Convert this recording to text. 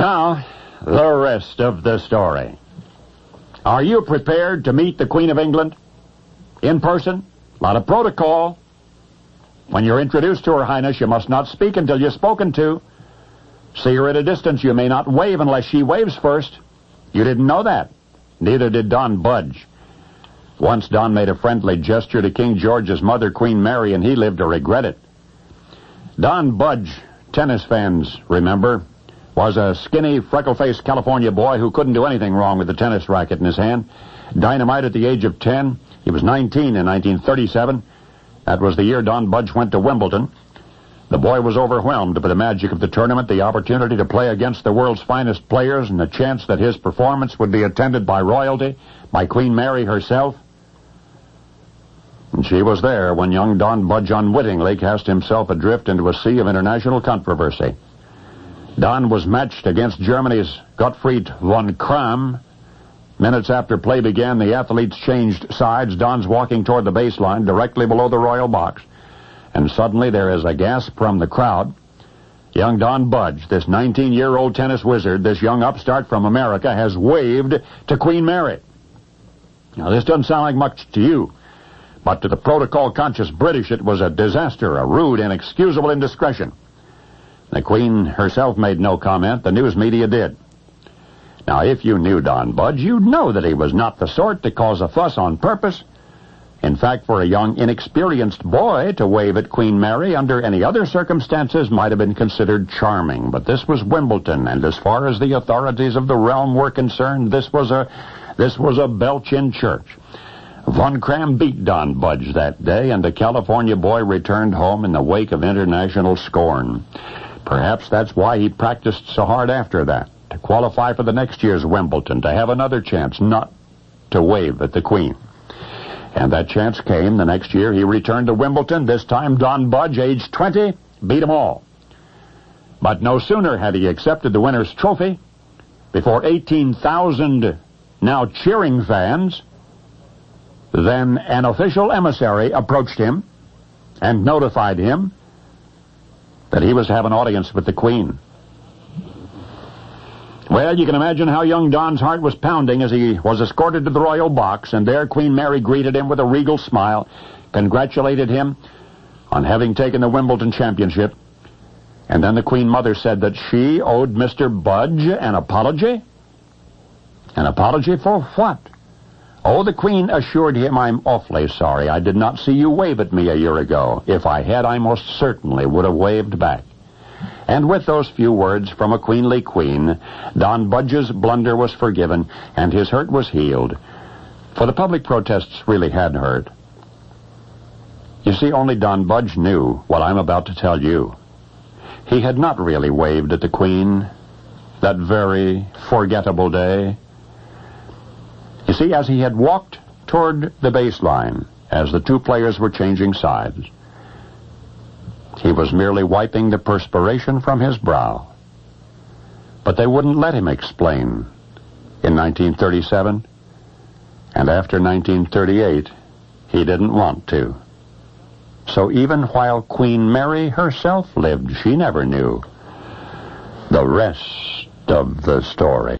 Now, the rest of the story. Are you prepared to meet the Queen of England? In person? A lot of protocol. When you're introduced to Her Highness, you must not speak until you're spoken to. See her at a distance. You may not wave unless she waves first. You didn't know that. Neither did Don Budge. Once Don made a friendly gesture to King George's mother, Queen Mary, and he lived to regret it. Don Budge, tennis fans remember, was a skinny, freckle-faced California boy who couldn't do anything wrong with the tennis racket in his hand. Dynamite at the age of 10. He was 19 in 1937. That was the year Don Budge went to Wimbledon. The boy was overwhelmed by the magic of the tournament, the opportunity to play against the world's finest players, and the chance that his performance would be attended by royalty, by Queen Mary herself. And she was there when young Don Budge unwittingly cast himself adrift into a sea of international controversy. Don was matched against Germany's Gottfried von Kram. Minutes after play began, the athletes changed sides. Don's walking toward the baseline, directly below the royal box. And suddenly there is a gasp from the crowd. Young Don Budge, this 19-year-old tennis wizard, this young upstart from America, has waved to Queen Mary. Now, this doesn't sound like much to you, but to the protocol-conscious British, it was a disaster, a rude, inexcusable indiscretion. The Queen herself made no comment. The news media did. Now, if you knew Don Budge, you'd know that he was not the sort to cause a fuss on purpose. In fact, for a young, inexperienced boy to wave at Queen Mary under any other circumstances might have been considered charming. But this was Wimbledon, and as far as the authorities of the realm were concerned, this was a belch in church. Von Kram beat Don Budge that day, and the California boy returned home in the wake of international scorn. Perhaps that's why he practiced so hard after that, to qualify for the next year's Wimbledon, to have another chance not to wave at the Queen. And that chance came. The next year he returned to Wimbledon. This time Don Budge, age 20, beat them all. But no sooner had he accepted the winner's trophy, before 18,000 now cheering fans, then an official emissary approached him and notified him that he was to have an audience with the Queen. Well, you can imagine how young Don's heart was pounding as he was escorted to the royal box, and there Queen Mary greeted him with a regal smile, congratulated him on having taken the Wimbledon championship, and then the Queen Mother said that she owed Mr. Budge an apology? An apology for what? Oh, the Queen assured him, "I'm awfully sorry. I did not see you wave at me a year ago. If I had, I most certainly would have waved back." And with those few words from a queenly queen, Don Budge's blunder was forgiven, and his hurt was healed. For the public protests really had hurt. You see, only Don Budge knew what I'm about to tell you. He had not really waved at the Queen that very forgettable day. You see, as he had walked toward the baseline, as the two players were changing sides, he was merely wiping the perspiration from his brow. But they wouldn't let him explain in 1937, and after 1938, he didn't want to. So even while Queen Mary herself lived, she never knew the rest of the story.